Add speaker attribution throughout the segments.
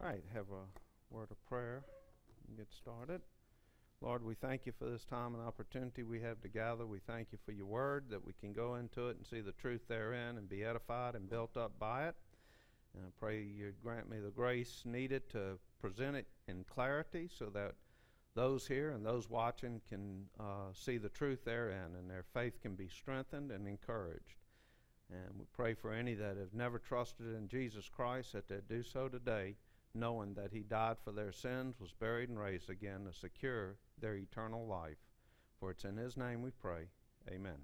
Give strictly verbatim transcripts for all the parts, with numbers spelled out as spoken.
Speaker 1: right, have a word of prayer and get started. Lord, we thank you for this time and opportunity we have to gather. We thank you for your word, that we can go into it and see the truth therein and be edified and built up by it. And I pray you grant me the grace needed to present it in clarity so that those here and those watching can uh, see the truth therein and their faith can be strengthened and encouraged. And we pray for any that have never trusted in Jesus Christ that they do so today, knowing that he died for their sins, was buried and raised again to secure their eternal life. For it's in his name we pray. Amen.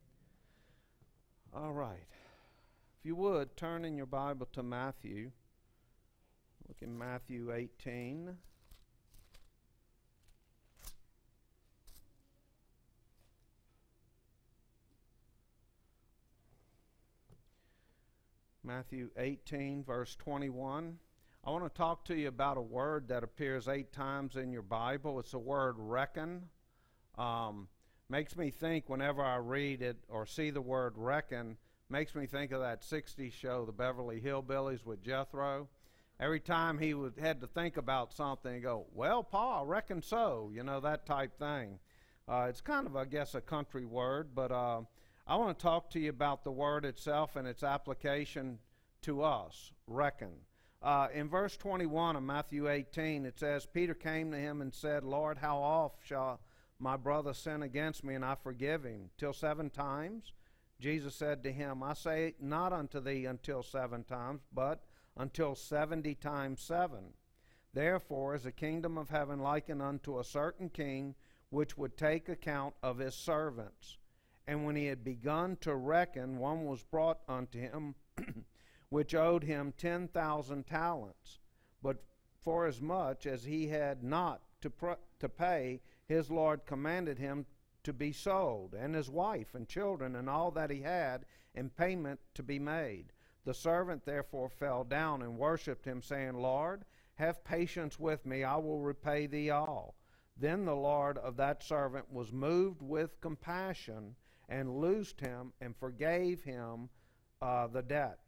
Speaker 1: All right. If you would, turn in your Bible to Matthew. Look in Matthew eighteen. Matthew eighteen, verse twenty-one. I want to talk to you about a word that appears eight times in your Bible. It's the word reckon. Um, makes me think whenever I read it or see the word reckon, makes me think of that sixties show, the Beverly Hillbillies with Jethro. Every time he would had to think about something, he'd go, well, Pa, I reckon so, you know, that type thing. Uh, it's kind of, I guess, a country word, but uh, I want to talk to you about the word itself and its application to us, reckon. Uh, in verse twenty-one of Matthew eighteen, it says, Peter came to him and said, Lord, how oft shall my brother sin against me, and I forgive him? Till seven times? Jesus said to him, I say not unto thee until seven times, but until seventy times seven. Therefore is the kingdom of heaven likened unto a certain king, which would take account of his servants. And when he had begun to reckon, one was brought unto him, which owed him ten thousand talents. But forasmuch as he had not to, pr- to pay, his Lord commanded him to be sold, and his wife and children and all that he had, in payment to be made. The servant therefore fell down and worshipped him, saying, Lord, have patience with me, I will repay thee all. Then the Lord of that servant was moved with compassion, and loosed him, and forgave him uh, the debt.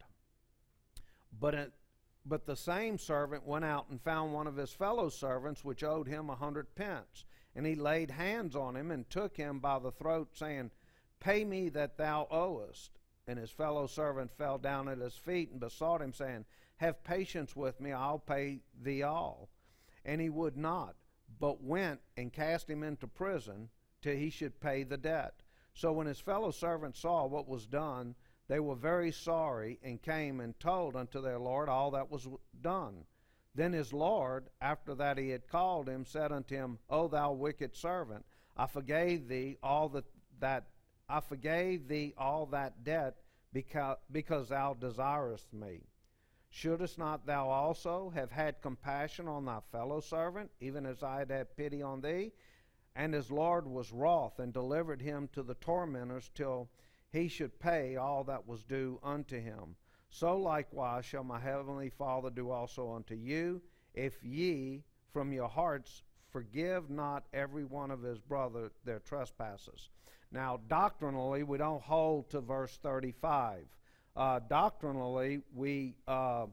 Speaker 1: But it, but the same servant went out and found one of his fellow servants, which owed him a hundred pence. And he laid hands on him, and took him by the throat, saying, Pay me that thou owest. And his fellow servant fell down at his feet, and besought him, saying, Have patience with me, I'll pay thee all. And he would not, but went and cast him into prison, till he should pay the debt. So when his fellow servants saw what was done, they were very sorry, and came and told unto their Lord all that was done. Then his Lord, after that he had called him, said unto him, O thou wicked servant, I forgave thee all that, that I forgave thee all that debt, because, because thou desirest me. Shouldest not thou also have had compassion on thy fellow servant, even as I had had pity on thee? And his Lord was wroth, and delivered him to the tormentors, till he should pay all that was due unto him. So likewise shall my heavenly Father do also unto you, if ye from your hearts forgive not every one of his brother their trespasses. Now, doctrinally, we don't hold to verse thirty-five. Uh, doctrinally, we uh,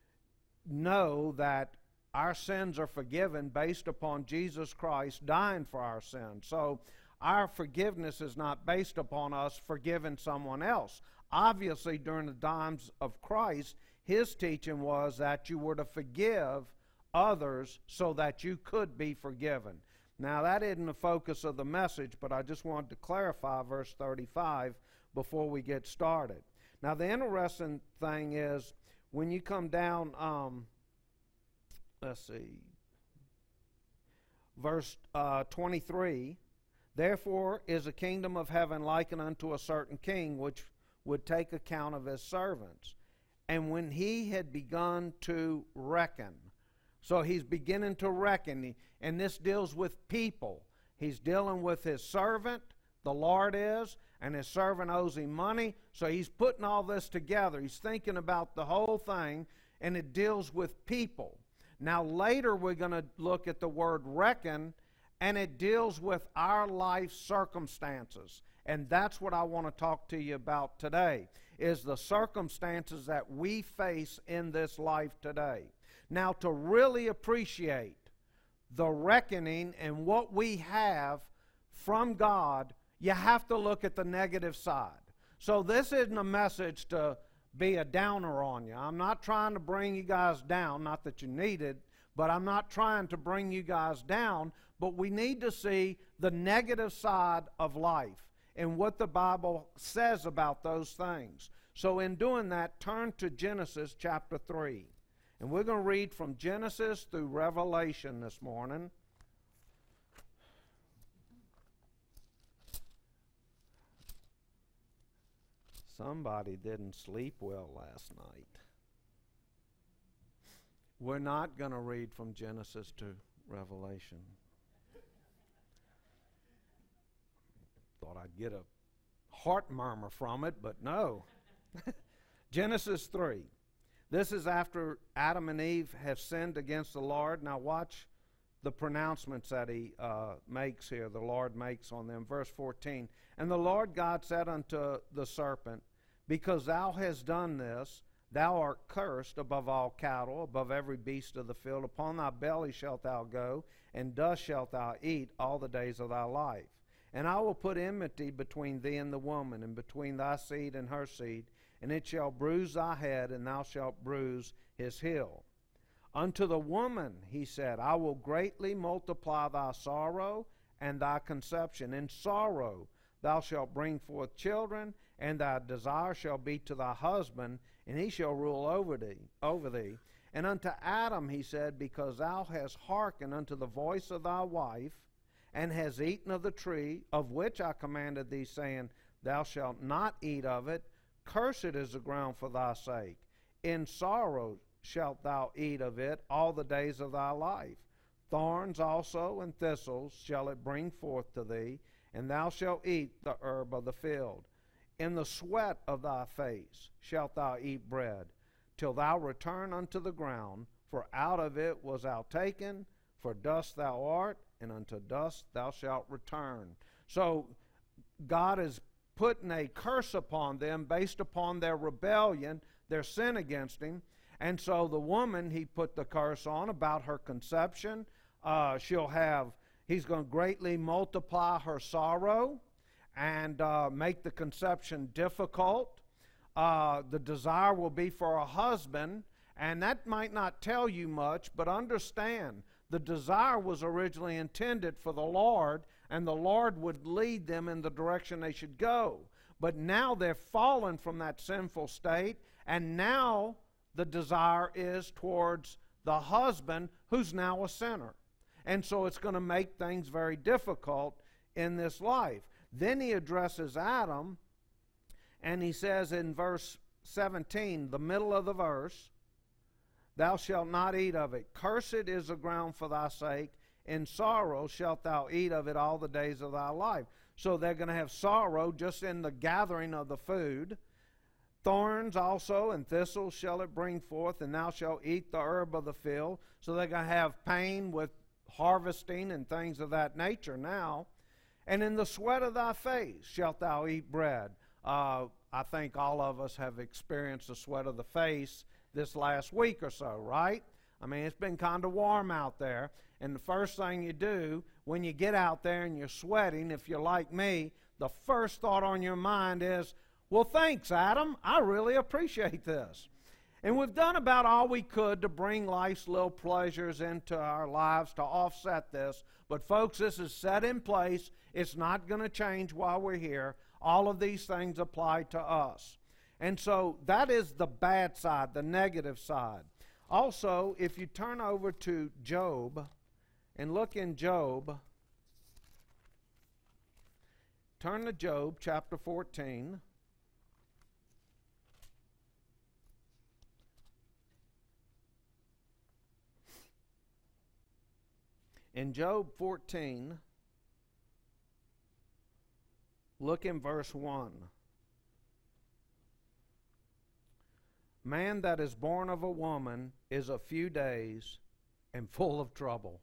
Speaker 1: know that our sins are forgiven based upon Jesus Christ dying for our sins. So our forgiveness is not based upon us forgiving someone else. Obviously, during the times of Christ, his teaching was that you were to forgive others so that you could be forgiven. Now, that isn't the focus of the message, but I just wanted to clarify verse thirty-five before we get started. Now, the interesting thing is, when you come down, um, let's see, verse uh, twenty-three, Therefore is the kingdom of heaven likened unto a certain king, which would take account of his servants. And when he had begun to reckon, so he's beginning to reckon, and this deals with people. He's dealing with his servant, the Lord is, and his servant owes him money, so he's putting all this together. He's thinking about the whole thing, and it deals with people. Now later we're going to look at the word reckon, and it deals with our life circumstances. And that's what I want to talk to you about today, is the circumstances that we face in this life today. Now, to really appreciate the reckoning and what we have from God, you have to look at the negative side. So this isn't a message to be a downer on you. I'm not trying to bring you guys down, not that you need it, but I'm not trying to bring you guys down, but we need to see the negative side of life and what the Bible says about those things. So in doing that, turn to Genesis chapter three. And we're going to read from Genesis through Revelation this morning. Somebody didn't sleep well last night. We're not going to read from Genesis to Revelation. Thought I'd get a heart murmur from it, but no. Genesis three. This is after Adam and Eve have sinned against the Lord. Now watch the pronouncements that he uh, makes here, the Lord makes on them. Verse fourteen, and the Lord God said unto the serpent, because thou hast done this, thou art cursed above all cattle, above every beast of the field. Upon thy belly shalt thou go, and dust shalt thou eat all the days of thy life. And I will put enmity between thee and the woman, and between thy seed and her seed, and it shall bruise thy head, and thou shalt bruise his heel. Unto the woman, he said, I will greatly multiply thy sorrow and thy conception. In sorrow thou shalt bring forth children, and thy desire shall be to thy husband, and he shall rule over thee. Over thee. And unto Adam he said, because thou hast hearkened unto the voice of thy wife, and hast eaten of the tree, of which I commanded thee, saying, thou shalt not eat of it, cursed is the ground for thy sake. In sorrow shalt thou eat of it all the days of thy life. Thorns also and thistles shall it bring forth to thee, and thou shalt eat the herb of the field. In the sweat of thy face shalt thou eat bread, till thou return unto the ground, for out of it was thou taken, for dust thou art, and unto dust thou shalt return. So God is putting a curse upon them based upon their rebellion, their sin against him. And so the woman, he put the curse on about her conception. Uh, she'll have, he's going to greatly multiply her sorrow and uh, make the conception difficult. Uh, the desire will be for a husband, and that might not tell you much, but understand the desire was originally intended for the Lord, and the Lord would lead them in the direction they should go. But now they're fallen from that sinful state, and now the desire is towards the husband, who's now a sinner. And so it's going to make things very difficult in this life. Then he addresses Adam, and he says in verse seventeen, the middle of the verse, thou shalt not eat of it. Cursed is the ground for thy sake. In sorrow shalt thou eat of it all the days of thy life. So they're going to have sorrow just in the gathering of the food. Thorns also and thistles shall it bring forth, and thou shalt eat the herb of the field. So they're going to have pain with harvesting and things of that nature now. And in the sweat of thy face shalt thou eat bread. Uh, I think all of us have experienced the sweat of the face this last week or so, right? I mean, it's been kind of warm out there. And the first thing you do when you get out there and you're sweating, if you're like me, the first thought on your mind is, well, thanks, Adam. I really appreciate this. And we've done about all we could to bring life's little pleasures into our lives to offset this. But, folks, this is set in place. It's not going to change while we're here. All of these things apply to us. And so that is the bad side, the negative side. Also, if you turn over to Job and look in Job, turn to Job chapter fourteen. In Job fourteen, look in verse one. Man that is born of a woman is a few days and full of trouble.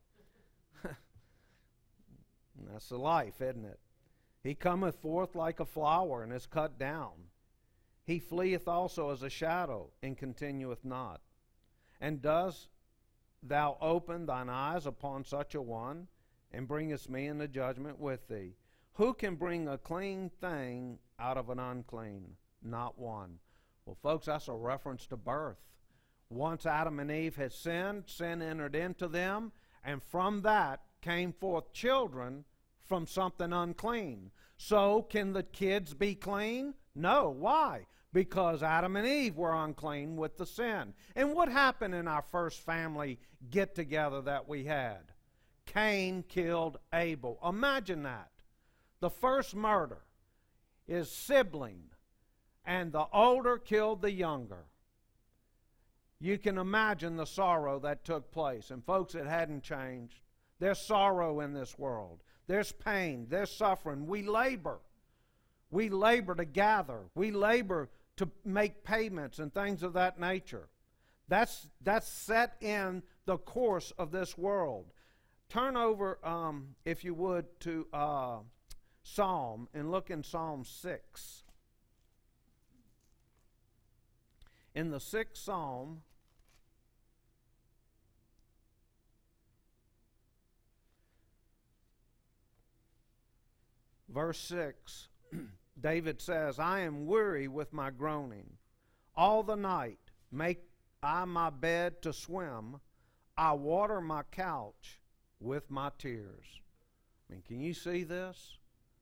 Speaker 1: That's the life, isn't it? He cometh forth like a flower and is cut down. He fleeth also as a shadow and continueth not. And does thou open thine eyes upon such a one, and bringest me into judgment with thee? Who can bring a clean thing out of an unclean? Not one. Well, folks, that's a reference to birth. Once Adam and Eve had sinned, sin entered into them, and from that came forth children from something unclean. So, can the kids be clean? No. Why? Because Adam and Eve were unclean with the sin. And what happened in our first family get-together that we had? Cain killed Abel. Imagine that. The first murder is sibling, and the older killed the younger. You can imagine the sorrow that took place. And folks, it hadn't changed. There's sorrow in this world. There's pain. There's suffering. We labor. We labor to gather. We labor to make payments and things of that nature. That's, that's set in the course of this world. Turn over, um, if you would, to uh, Psalm and look in Psalm six. In the sixth Psalm, verse six, David says, I am weary with my groaning. All the night make I my bed to swim. I water my couch with my tears. I mean, can you see this?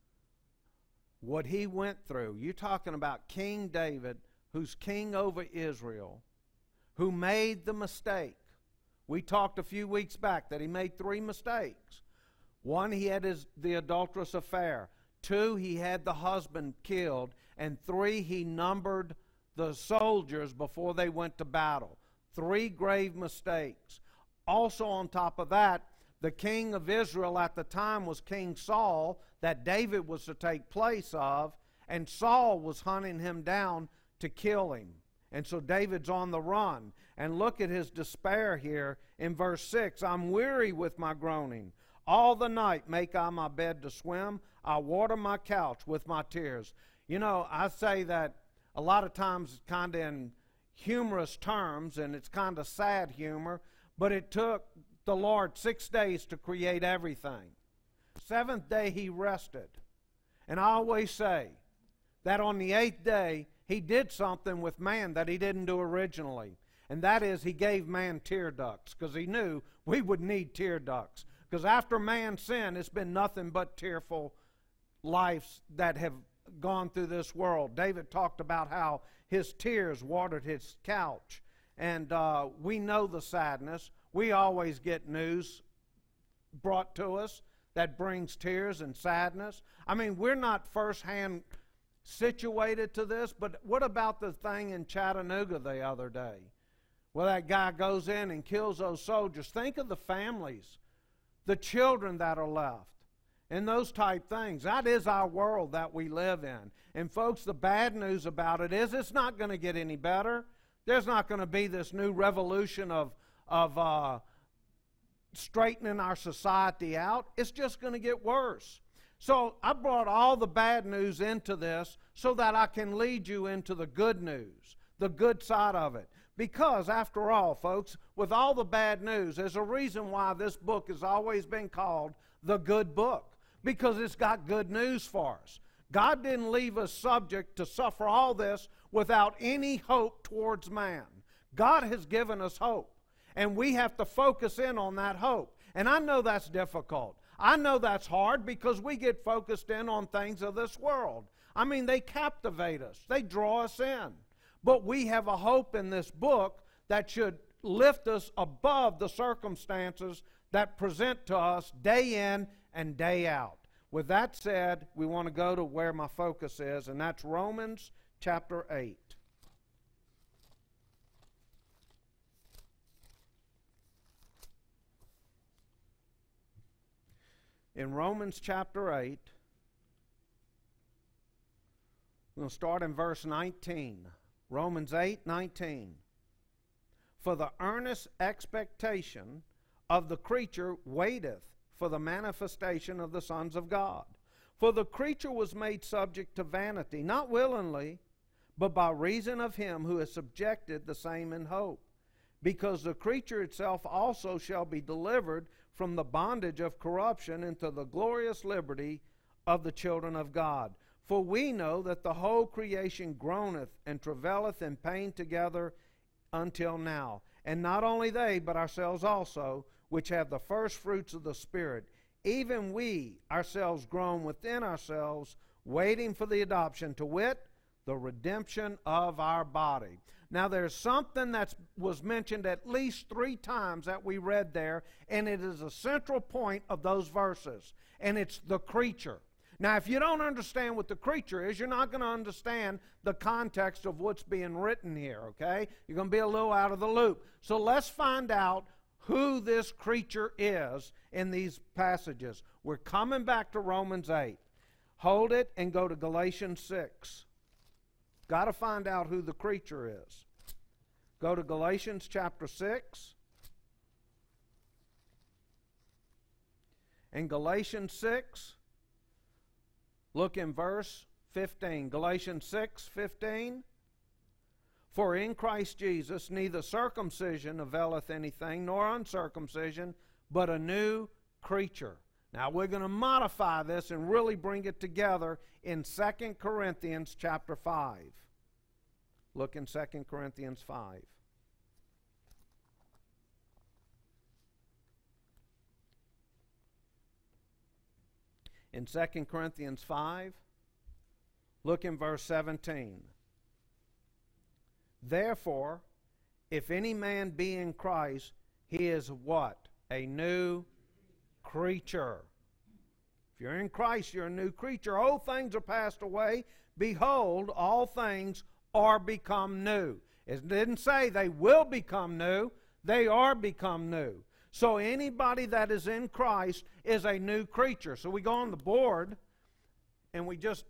Speaker 1: What he went through. You're talking about King David, who's king over Israel, who made the mistake. We talked a few weeks back that he made three mistakes. One, he had his, the adulterous affair. Two, he had the husband killed. And three, he numbered the soldiers before they went to battle. Three grave mistakes. Also on top of that, the king of Israel at the time was King Saul, that David was to take place of, and Saul was hunting him down to kill him. And so David's on the run. And look at his despair here in verse six. I'm weary with my groaning. All the night make I my bed to swim. I water my couch with my tears. You know, I say that a lot of times kind of in humorous terms, and it's kind of sad humor, but it took the Lord six days to create everything. Seventh day he rested. And I always say that on the eighth day he did something with man that he didn't do originally. And that is he gave man tear ducts, because he knew we would need tear ducts. Because after man's sin, it's been nothing but tearful lives that have gone through this world. David talked about how his tears watered his couch. And uh, we know the sadness. We always get news brought to us that brings tears and sadness. I mean, we're not firsthand situated to this, but what about the thing in Chattanooga the other day? Well, that guy goes in and kills those soldiers. Think of the families, the children that are left, and those type things. That is our world that we live in. And folks, the bad news about it is it's not going to get any better. There's not going to be this new revolution of, of uh, straightening our society out. It's just going to get worse. So I brought all the bad news into this so that I can lead you into the good news, the good side of it. Because, after all, folks, with all the bad news, there's a reason why this book has always been called the good book. Because it's got good news for us. God didn't leave us subject to suffer all this without any hope towards man. God has given us hope. And we have to focus in on that hope. And I know that's difficult. I know that's hard because we get focused in on things of this world. I mean, they captivate us. They draw us in. But we have a hope in this book that should lift us above the circumstances that present to us day in and day out. With that said, we want to go to where my focus is, and that's Romans chapter eight. In Romans chapter eight, we'll start in verse nineteen. Romans eight nineteen. For the earnest expectation of the creature waiteth for the manifestation of the sons of God. For the creature was made subject to vanity, not willingly, but by reason of him who has subjected the same in hope, because the creature itself also shall be delivered from the bondage of corruption into the glorious liberty of the children of God. For we know that the whole creation groaneth and travaileth in pain together until now. And not only they, but ourselves also, which have the first fruits of the Spirit, even we ourselves groan within ourselves, waiting for the adoption, to wit, the redemption of our body. Now there's something that was mentioned at least three times that we read there, and it is a central point of those verses, and it's the creature. Now, if you don't understand what the creature is, you're not going to understand the context of what's being written here, okay? You're going to be a little out of the loop. So let's find out who this creature is in these passages. We're coming back to Romans eight. Hold it and go to Galatians six. Got to find out who the creature is. Go to Galatians chapter six. In Galatians six, look in verse fifteen. Galatians six fifteen. For in Christ Jesus neither circumcision availeth anything, nor uncircumcision, but a new creature. Now we're going to modify this and really bring it together in Second Corinthians chapter five. Look in Second Corinthians five. In Second Corinthians five, look in verse seventeen. Therefore, if any man be in Christ, he is what? A new creature. If you're in Christ, you're a new creature. Old things are passed away. Behold, all things are become new. It didn't say they will become new. They are become new. So anybody that is in Christ is a new creature. So we go on the board and we just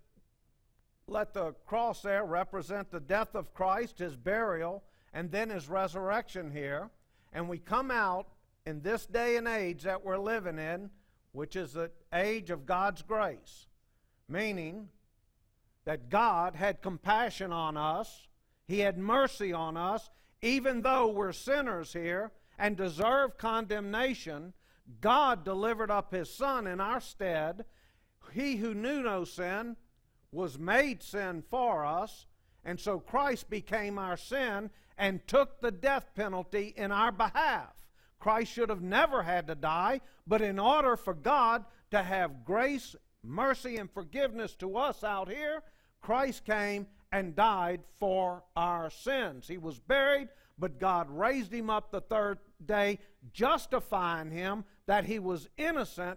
Speaker 1: let the cross there represent the death of Christ, his burial, and then his resurrection here. And we come out in this day and age that we're living in, which is the age of God's grace, meaning that God had compassion on us. He had mercy on us. Even though we're sinners here and deserve condemnation, God delivered up his Son in our stead. He who knew no sin was made sin for us, and so Christ became our sin and took the death penalty in our behalf. Christ should have never had to die, but in order for God to have grace, mercy, and forgiveness to us out here, Christ came and died for our sins. He was buried, but God raised him up the third day, justifying him that he was innocent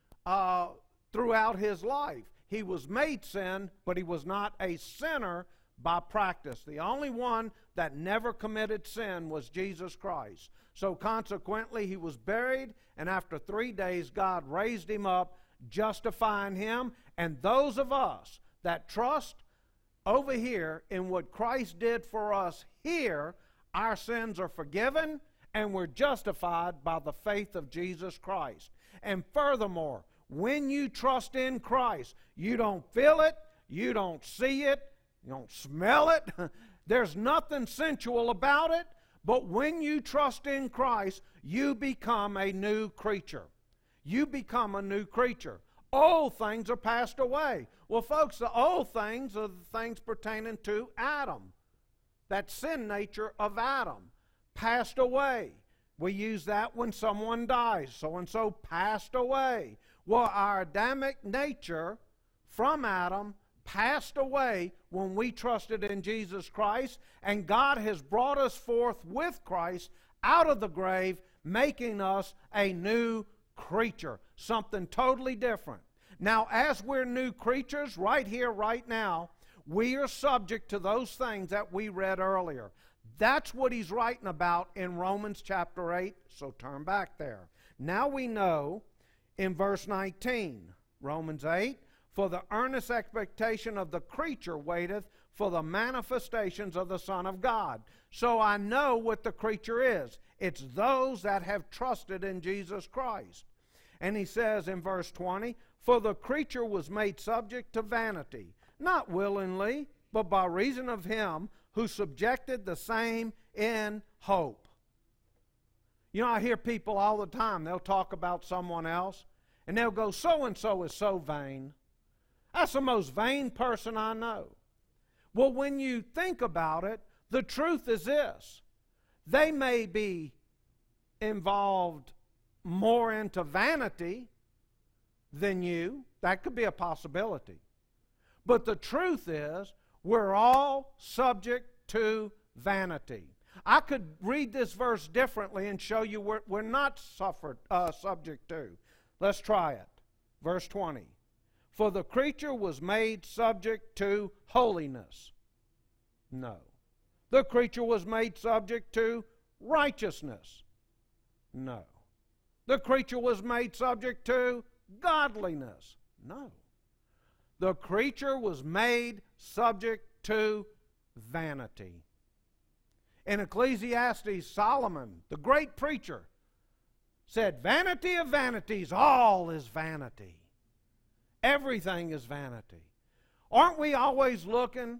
Speaker 1: uh, throughout his life. He was made sin, but he was not a sinner by practice. The only one that never committed sin was Jesus Christ. So consequently, he was buried, and after three days, God raised him up, justifying him. And those of us that trust over here in what Christ did for us here, our sins are forgiven, and we're justified by the faith of Jesus Christ. And furthermore, when you trust in Christ, you don't feel it, you don't see it, you don't smell it. There's nothing sensual about it. But when you trust in Christ, you become a new creature. You become a new creature. Old things are passed away. Well, folks, the old things are the things pertaining to Adam. That sin nature of Adam passed away. We use that when someone dies. So-and-so passed away. Well, our Adamic nature from Adam passed away when we trusted in Jesus Christ, and God has brought us forth with Christ out of the grave, making us a new creature, something totally different. Now, as we're new creatures, right here, right now, we are subject to those things that we read earlier. That's what he's writing about in Romans chapter eight, so turn back there. Now we know in verse nineteen, Romans eight, for the earnest expectation of the creature waiteth for the manifestations of the Son of God. So I know what the creature is. It's those that have trusted in Jesus Christ. And he says in verse twenty, for the creature was made subject to vanity, not willingly, but by reason of him who subjected the same in hope. You know, I hear people all the time, they'll talk about someone else, and they'll go, so-and-so is so vain. That's the most vain person I know. Well, when you think about it, the truth is this. They may be involved more into vanity than you. That could be a possibility. But the truth is, we're all subject to vanity. I could read this verse differently and show you we're, we're not suffered, uh, subject to. Let's try it. Verse twenty. For the creature was made subject to holiness. No. The creature was made subject to righteousness. No. The creature was made subject to godliness. No. The creature was made subject to vanity. In Ecclesiastes, Solomon, the great preacher, said, vanity of vanities, all is vanity. Everything is vanity. Aren't we always looking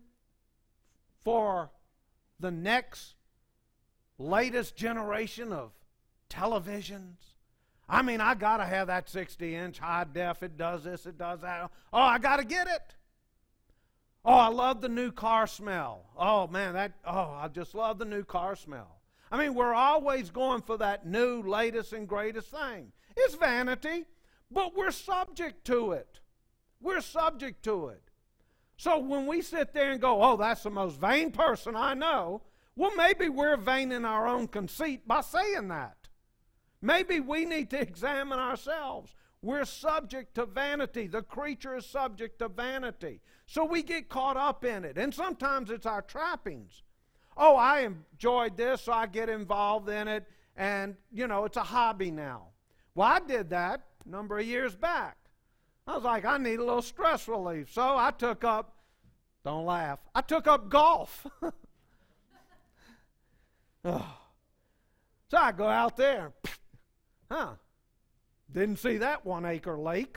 Speaker 1: for the next latest generation of televisions? I mean, I got to have that sixty inch high def. It does this, it does that. Oh, I got to get it. Oh, I love the new car smell. Oh, man, that, oh, I just love the new car smell. I mean, we're always going for that new, latest, and greatest thing. It's vanity, but we're subject to it. We're subject to it. So when we sit there and go, oh, that's the most vain person I know, well, maybe we're vain in our own conceit by saying that. Maybe we need to examine ourselves. We're subject to vanity. The creature is subject to vanity. So we get caught up in it. And sometimes it's our trappings. Oh, I enjoyed this, so I get involved in it. And, you know, it's a hobby now. Well, I did that a number of years back. I was like, I need a little stress relief. So I took up, don't laugh, I took up golf. Oh. So I go out there. Huh. Didn't see that one acre lake.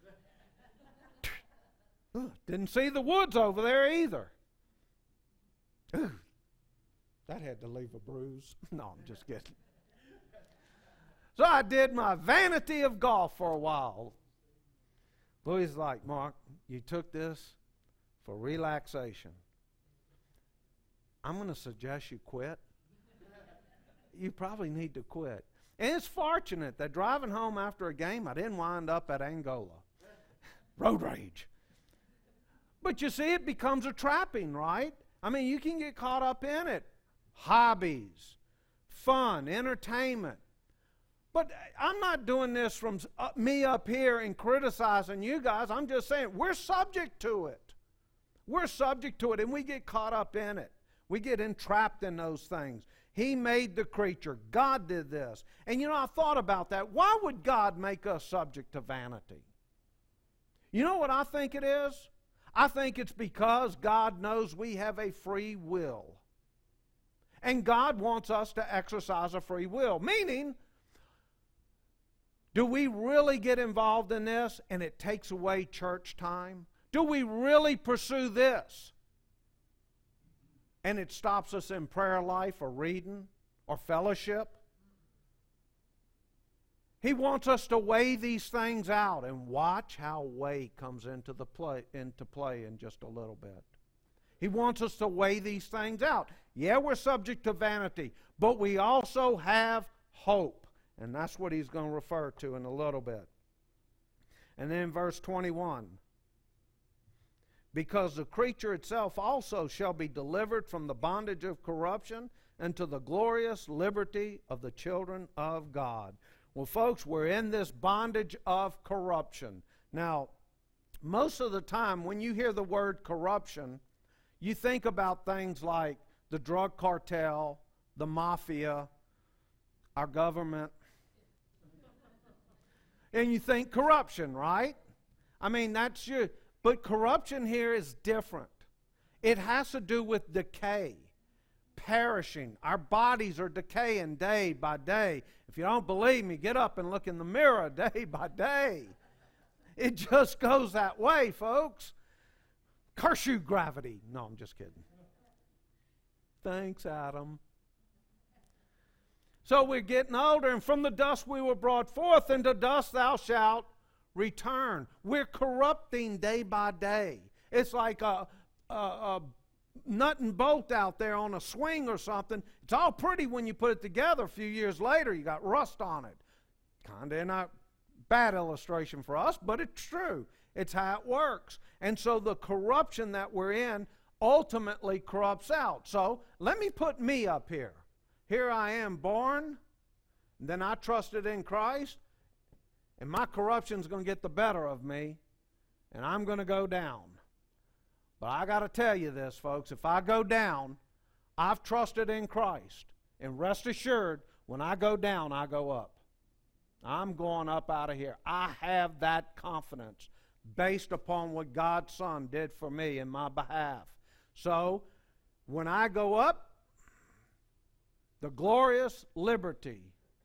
Speaker 1: Didn't see the woods over there either. Ooh, that had to leave a bruise. No, I'm just kidding. So I did my vanity of golf for a while. Louis like, Mark, you took this for relaxation. I'm going to suggest you quit. You probably need to quit. And it's fortunate that driving home after a game, I didn't wind up at Angola. Road rage. But you see, it becomes a trapping, right? I mean, you can get caught up in it. Hobbies, fun, entertainment. But I'm not doing this from uh, me up here and criticizing you guys. I'm just saying we're subject to it. We're subject to it, and we get caught up in it. We get entrapped in those things. He made the creature. God did this. And you know, I thought about that. Why would God make us subject to vanity? You know what I think it is? I think it's because God knows we have a free will. And God wants us to exercise a free will. Meaning, do we really get involved in this and it takes away church time? Do we really pursue this and it stops us in prayer life or reading or fellowship? He wants us to weigh these things out and watch how weight comes into the play into play in just a little bit. He wants us to weigh these things out. Yeah, we're subject to vanity, but we also have hope. And that's what he's going to refer to in a little bit. And then verse twenty-one. Because the creature itself also shall be delivered from the bondage of corruption into the glorious liberty of the children of God. Well, folks, we're in this bondage of corruption. Now, most of the time when you hear the word corruption, you think about things like the drug cartel, the mafia, our government. And you think corruption, right? I mean, that's your... But corruption here is different. It has to do with decay, perishing. Our bodies are decaying day by day. If you don't believe me, get up and look in the mirror day by day. It just goes that way, folks. Curse you, gravity. No, I'm just kidding. Thanks, Adam. So we're getting older, and from the dust we were brought forth, and to dust thou shalt return. We're corrupting day by day. It's like a, a, a nut and bolt out there on a swing or something. It's all pretty when you put it together. A few years later, you got rust on it. Kind of not bad illustration for us, but it's true. It's how it works. And so the corruption that we're in ultimately corrupts out. So let me put me up here. Here I am born, then I trusted in Christ, and my corruption's going to get the better of me, and I'm going to go down. But I got to tell you this, folks. If I go down, I've trusted in Christ. And rest assured, when I go down, I go up. I'm going up out of here. I have that confidence based upon what God's Son did for me in my behalf. So, when I go up, the glorious liberty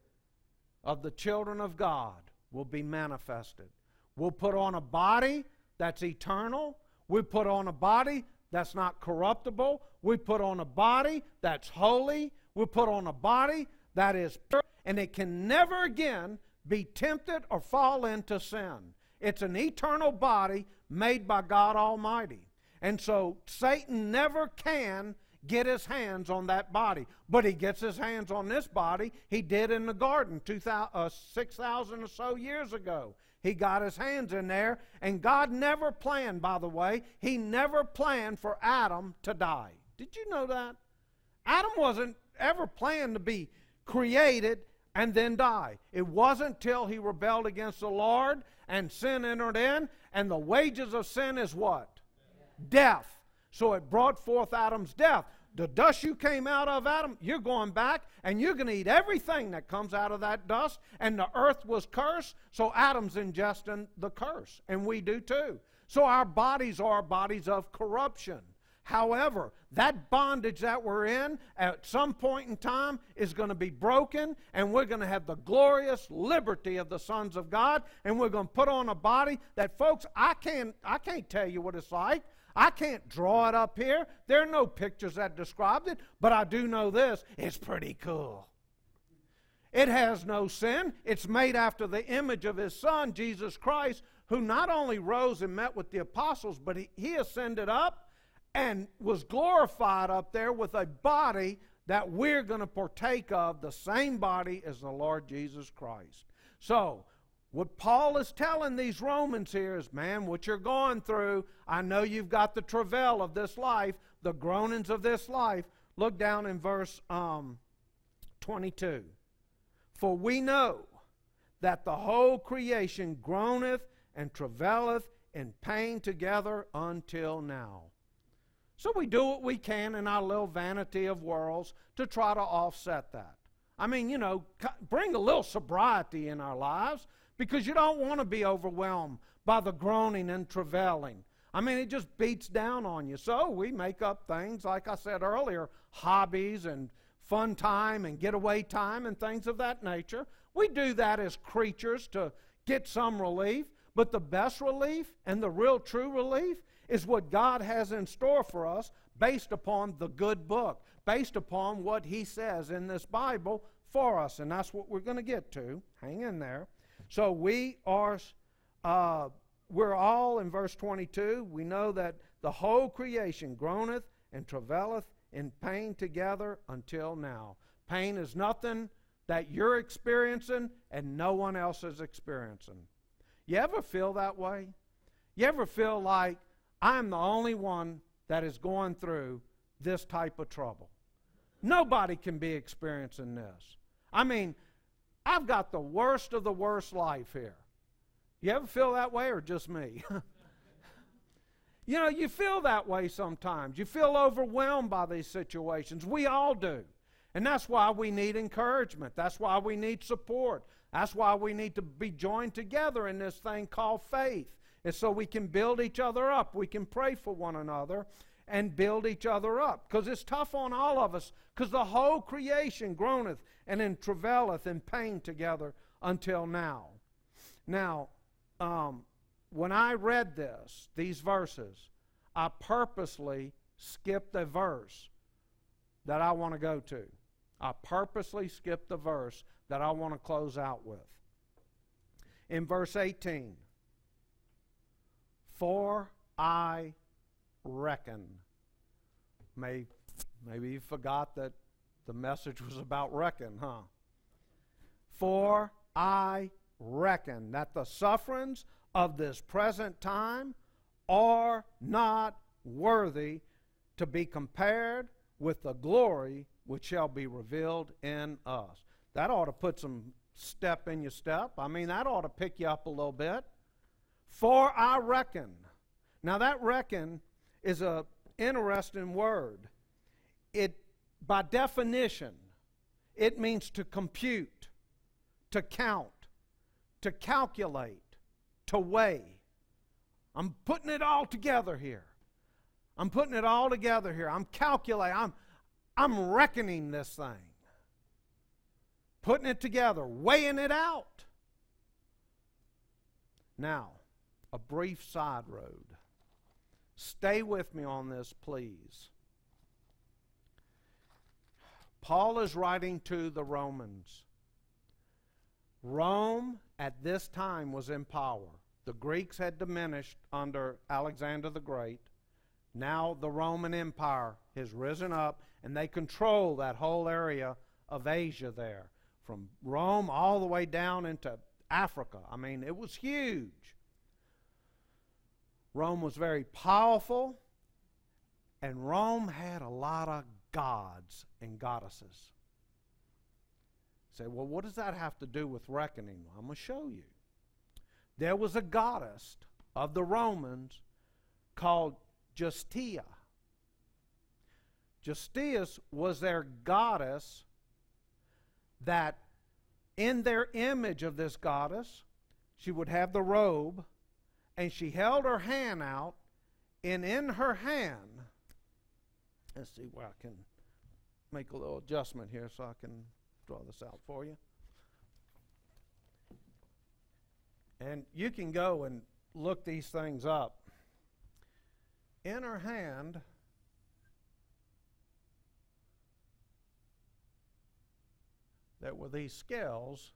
Speaker 1: of the children of God will be manifested. We'll put on a body that's eternal. We put on a body that's not corruptible. We put on a body that's holy. We put on a body that is pure, and it can never again be tempted or fall into sin. It's an eternal body made by God Almighty. And so Satan never can get his hands on that body. But he gets his hands on this body. He did in the garden two thousand, uh, six thousand or so years ago. He got his hands in there, and God never planned, by the way, he never planned for Adam to die. Did you know that? Adam wasn't ever planned to be created and then die. It wasn't till he rebelled against the Lord and sin entered in, and the wages of sin is what? Death. So it brought forth Adam's death. The dust you came out of, Adam, you're going back, and you're going to eat everything that comes out of that dust. And the earth was cursed, so Adam's ingesting the curse. And we do too. So our bodies are bodies of corruption. However, that bondage that we're in at some point in time is going to be broken, and we're going to have the glorious liberty of the sons of God, and we're going to put on a body that, folks, I can't, I can't tell you what it's like. I can't draw it up here. There are no pictures that describe it, but I do know this. It's pretty cool. It has no sin. It's made after the image of his Son, Jesus Christ, who not only rose and met with the apostles, but he, he ascended up and was glorified up there with a body that we're going to partake of, the same body as the Lord Jesus Christ. So, what Paul is telling these Romans here is, man, what you're going through, I know you've got the travail of this life, the groanings of this life. Look down in verse um, twenty-two. For we know that the whole creation groaneth and travaileth in pain together until now. So we do what we can in our little vanity of worlds to try to offset that. I mean, you know, bring a little sobriety in our lives, because you don't want to be overwhelmed by the groaning and travailing. I mean, it just beats down on you. So we make up things, like I said earlier, hobbies and fun time and getaway time and things of that nature. We do that as creatures to get some relief. But the best relief and the real true relief is what God has in store for us based upon the good book, based upon what he says in this Bible for us. And that's what we're going to get to. Hang in there. So we are, uh, we're all, in verse twenty-two, we know that the whole creation groaneth and travaileth in pain together until now. Pain is nothing that you're experiencing and no one else is experiencing. You ever feel that way? You ever feel like I'm the only one that is going through this type of trouble? Nobody can be experiencing this. I mean, I've got the worst of the worst life here. You ever feel that way, or just me? You know, you feel that way sometimes. You feel overwhelmed by these situations. We all do. And that's why we need encouragement. That's why we need support. That's why we need to be joined together in this thing called faith. It's so we can build each other up. We can pray for one another and build each other up. Because it's tough on all of us. Because the whole creation groaneth and in travaileth in pain together until now. Now, um, when I read this, these verses, I purposely skipped a verse that I want to go to. I purposely skipped the verse that I want to close out with. In verse eighteen, for I reckon. May, maybe you forgot that the message was about reckon, huh? For I reckon that the sufferings of this present time are not worthy to be compared with the glory which shall be revealed in us. That ought to put some step in your step. I mean, that ought to pick you up a little bit. For I reckon. Now that reckon is a interesting word. It, by definition, it means to compute, to count, to calculate, to weigh. I'm putting it all together here. I'm putting it all together here. I'm calculating. I'm, I'm reckoning this thing. Putting it together, weighing it out. Now, a brief side road. Stay with me on this, please. Paul is writing to the Romans. Rome at this time was in power. The Greeks had diminished under Alexander the Great. Now the Roman Empire has risen up, and they control that whole area of Asia there, from Rome all the way down into Africa. I mean, it was huge. Rome was very powerful, and Rome had a lot of gods and goddesses. You say, well, what does that have to do with reckoning? Well, I'm going to show you. There was a goddess of the Romans called Justia. Justias was their goddess that in their image of this goddess, she would have the robe, and she held her hand out, and in her hand, let's see where I can make a little adjustment here so I can draw this out for you. And you can go and look these things up. In her hand, there were these scales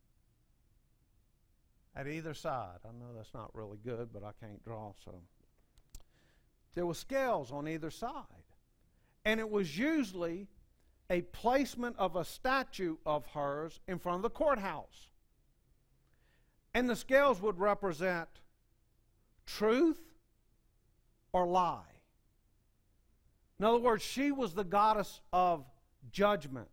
Speaker 1: at either side. I know that's not really good, but I can't draw, so. There were scales on either side. And it was usually a placement of a statue of hers in front of the courthouse. And the scales would represent truth or lie. In other words, she was the goddess of judgment,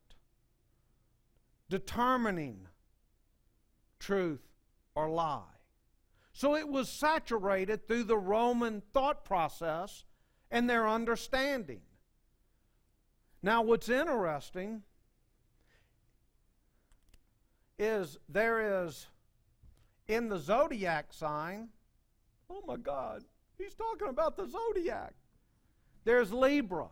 Speaker 1: determining truth or lie. So it was saturated through the Roman thought process and their understanding. Now, what's interesting is there is in the zodiac sign, oh my God, he's talking about the zodiac. There's Libra.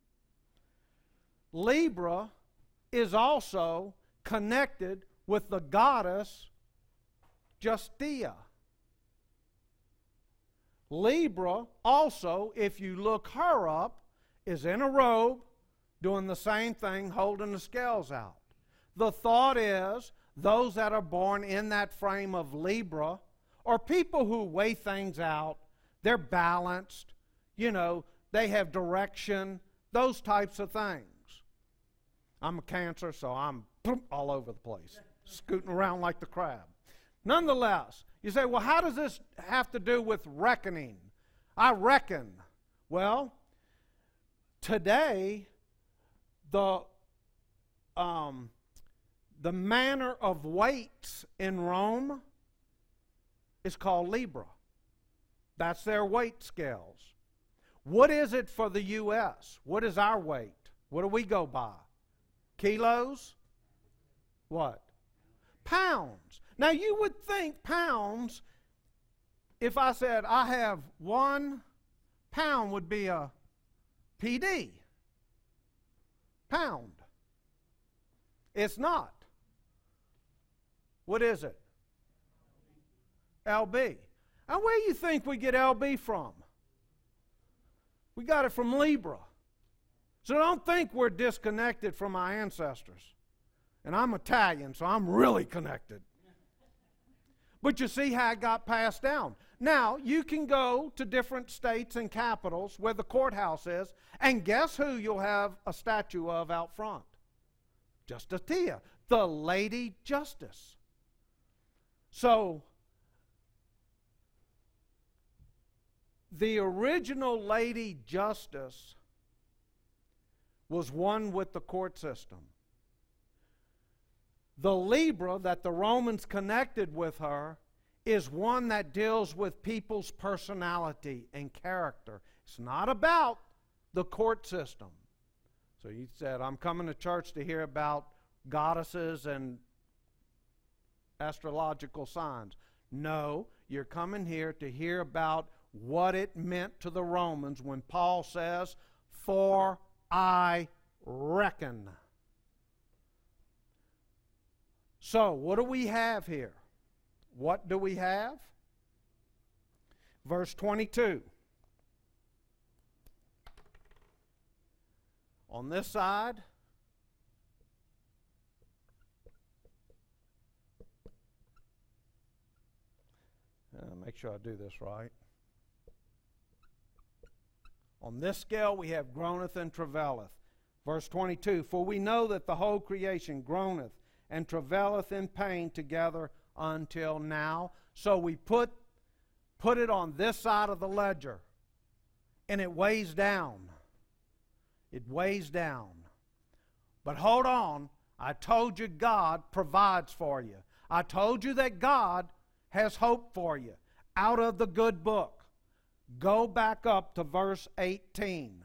Speaker 1: Libra is also connected with the goddess Justia. Libra also, if you look her up, is in a robe doing the same thing, holding the scales out. The thought is those that are born in that frame of Libra are people who weigh things out. They're balanced. You know, they have direction, those types of things. I'm a Cancer, so I'm all over the place, scooting around like the crab. Nonetheless, you say, well, how does this have to do with reckoning? I reckon. Well, today, the um, the manner of weights in Rome is called Libra. That's their weight scales. What is it for the U S? What is our weight? What do we go by? Kilos? What? Pounds. Now you would think pounds, if I said I have one pound would be a P D. Pound. It's not. What is it? L B. And where do you think we get L B from? We got it from Libra. So don't think we're disconnected from our ancestors. And I'm Italian, so I'm really connected. But you see how it got passed down. Now, you can go to different states and capitals where the courthouse is, and guess who you'll have a statue of out front? Justitia, the Lady Justice. So, the original Lady Justice was one with the court system. The Libra that the Romans connected with her is one that deals with people's personality and character. It's not about the court system. So you said, I'm coming to church to hear about goddesses and astrological signs. No, you're coming here to hear about what it meant to the Romans when Paul says, for I reckon. So, what do we have here? What do we have? Verse twenty-two. On this side, uh, make sure I do this right. On this scale we have groaneth and travaileth. Verse twenty-two, for we know that the whole creation groaneth and travaileth in pain together until now. So we put, put it on this side of the ledger, and it weighs down. It weighs down. But hold on, I told you God provides for you. I told you that God has hope for you out of the good book. Go back up to verse eighteen.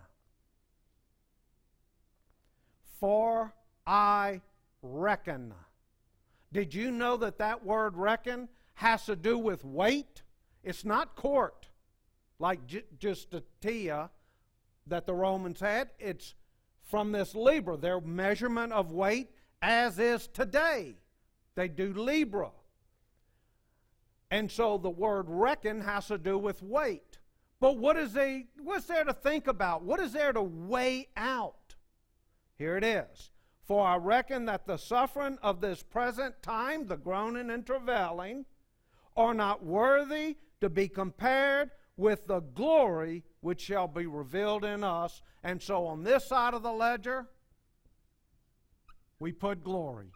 Speaker 1: For I reckon. Did you know that that word reckon has to do with weight? It's not court, like j- justitia that the Romans had. It's from this Libra, their measurement of weight, as is today. They do Libra. And so the word reckon has to do with weight. But what is they, what's there to think about? What is there to weigh out? Here it is. For I reckon that the suffering of this present time, the groaning and travailing, are not worthy to be compared with the glory which shall be revealed in us. And so on this side of the ledger, we put glory.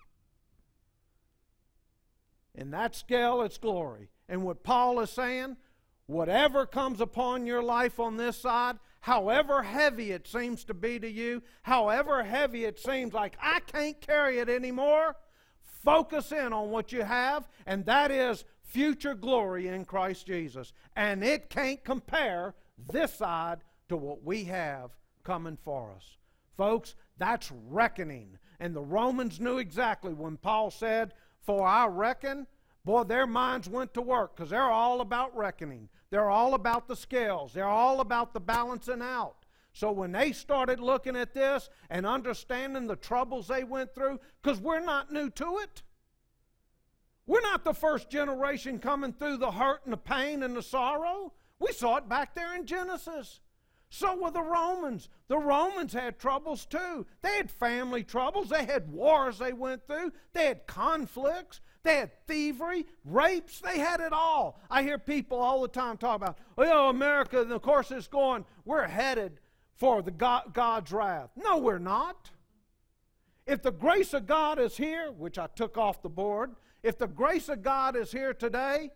Speaker 1: In that scale, it's glory. And what Paul is saying, whatever comes upon your life on this side, however heavy it seems to be to you, however heavy it seems like I can't carry it anymore, focus in on what you have, and that is future glory in Christ Jesus. And it can't compare this side to what we have coming for us. Folks, that's reckoning. And the Romans knew exactly when Paul said, for I reckon, boy, their minds went to work because they're all about reckoning. They're all about the scales. They're all about the balancing out. So when they started looking at this and understanding the troubles they went through, because we're not new to it. We're not the first generation coming through the hurt and the pain and the sorrow. We saw it back there in Genesis. So were the Romans. The Romans had troubles too. They had family troubles. They had wars they went through. They had conflicts. They had thievery, rapes. They had it all. I hear people all the time talk about, oh, you know, America, and of course it's going, we're headed for the God, God's wrath. No, we're not. If the grace of God is here, which I took off the board, if the grace of God is here today,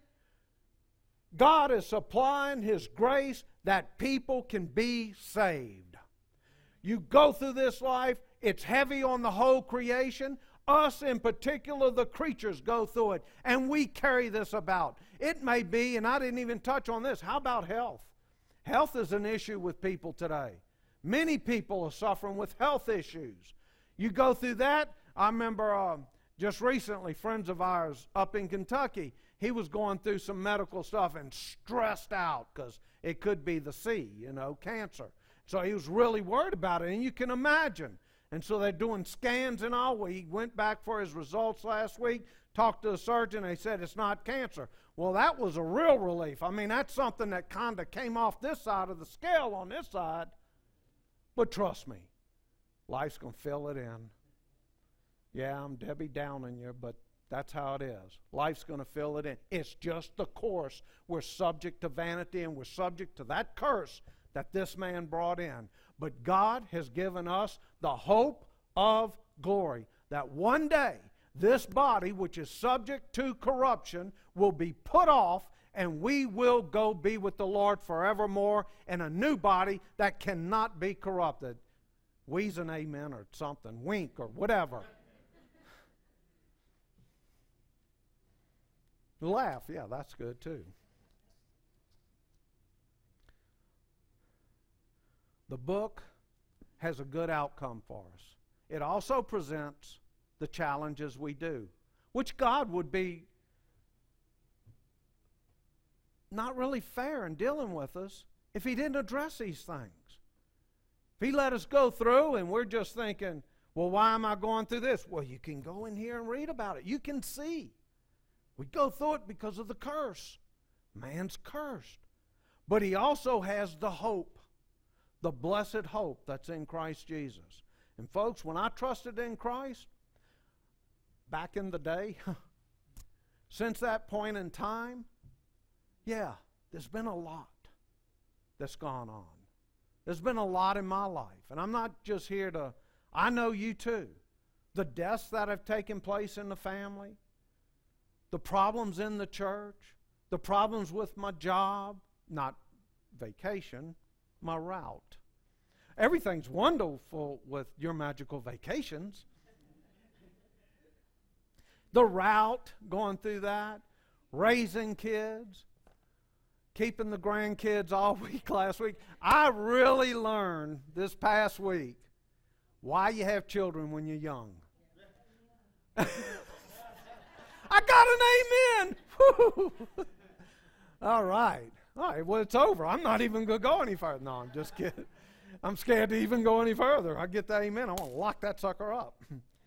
Speaker 1: God is supplying His grace that people can be saved. You go through this life, it's heavy on the whole creation. Us in particular, the creatures, go through it, and we carry this about. It may be, and I didn't even touch on this, how about health? Health is an issue with people today. Many people are suffering with health issues. You go through that. I remember uh, just recently, friends of ours up in Kentucky, he was going through some medical stuff and stressed out because it could be the C, you know, cancer. So he was really worried about it, and you can imagine. And so they're doing scans and all. Well, he went back for his results last week, talked to the surgeon, and they said it's not cancer. Well, that was a real relief. I mean, that's something that kind of came off this side of the scale on this side. But trust me, Life's going to fill it in. Yeah, I'm Debbie Downing you, but that's how it is. Life's going to fill it in. It's just the course. We're subject to vanity, and we're subject to that curse that this man brought in. But God has given us the hope of glory, that one day this body, which is subject to corruption, will be put off, and we will go be with the Lord forevermore in a new body that cannot be corrupted. Wheeze an amen or something, wink or whatever. Laugh, yeah, that's good too. The book has a good outcome for us. It also presents the challenges we do, which God would be not really fair in dealing with us if He didn't address these things. If He let us go through and we're just thinking, well, why am I going through this? Well, you can go in here and read about it. You can see. We go through it because of the curse. Man's cursed. But He also has the hope, the blessed hope that's in Christ Jesus. And folks, when I trusted in Christ, back in the day, since that point in time, yeah, there's been a lot that's gone on. There's been a lot in my life. And I'm not just here to, I know you too. The deaths that have taken place in the family, the problems in the church, the problems with my job, not vacation, my route. Everything's wonderful with your magical vacations. The route, going through that, raising kids, keeping the grandkids all week last week. I really learned this past week why you have children when you're young. I got an amen. Woo. All right. All right, well, it's over. I'm not even going to go any further. No, I'm just kidding. I'm scared to even go any further. I get the amen. I want to lock that sucker up.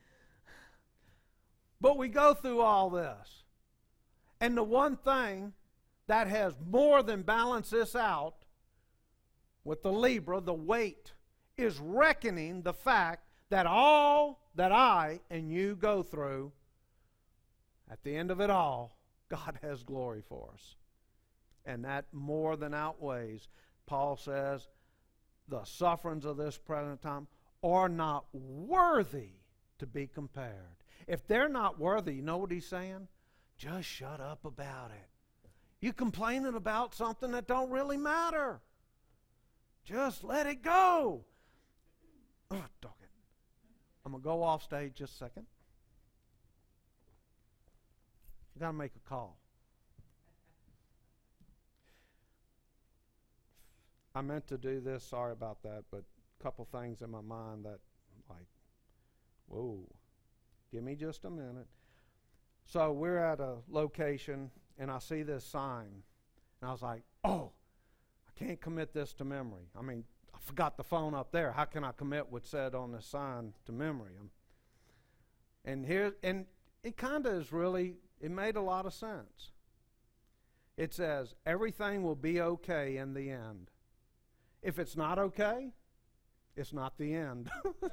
Speaker 1: But we go through all this. And the one thing that has more than balanced this out with the Libra, the weight, is reckoning the fact that all that I and you go through, at the end of it all, God has glory for us. And that more than outweighs. Paul says, the sufferings of this present time are not worthy to be compared. If they're not worthy, you know what he's saying? Just shut up about it. You're complaining about something that don't really matter. Just let it go. Oh, dog it. I'm going to go off stage just a second. You got to make a call. I meant to do this, sorry about that, but a couple things in my mind that, like, whoa, give me just a minute. So we're at a location, and I see this sign, and I was like, oh, I can't commit this to memory. I mean, I forgot the phone up there. How can I commit what's said on this sign to memory? And here, and it kind of is really, it made a lot of sense. It says, everything will be okay in the end. If it's not okay, it's not the end.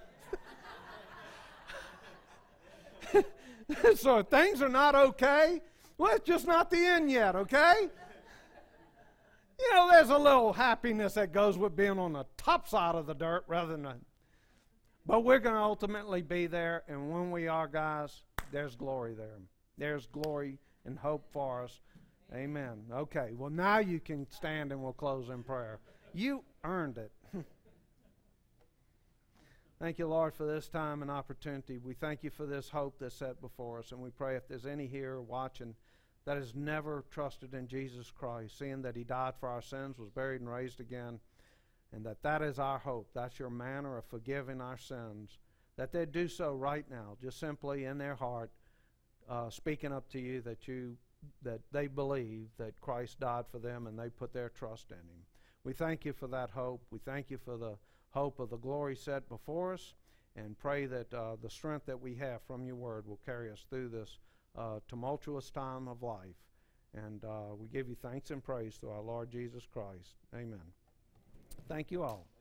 Speaker 1: So if things are not okay, well, it's just not the end yet, okay? You know, there's a little happiness that goes with being on the top side of the dirt rather than the, but we're going to ultimately be there, and when we are, guys, there's glory there. There's glory and hope for us. Amen. Okay, well, now you can stand and we'll close in prayer. You earned it. Thank you, Lord, for this time and opportunity. We thank you for this hope that's set before us, and we pray if there's any here watching that has never trusted in Jesus Christ, seeing that He died for our sins, was buried and raised again, and that that is our hope. That's your manner of forgiving our sins, that they do so right now, just simply in their heart, uh, speaking up to you that you that they believe that Christ died for them and they put their trust in Him. We thank you for that hope. We thank you for the hope of the glory set before us, and pray that uh, the strength that we have from your word will carry us through this uh, tumultuous time of life. And uh, we give you thanks and praise through our Lord Jesus Christ. Amen. Thank you all.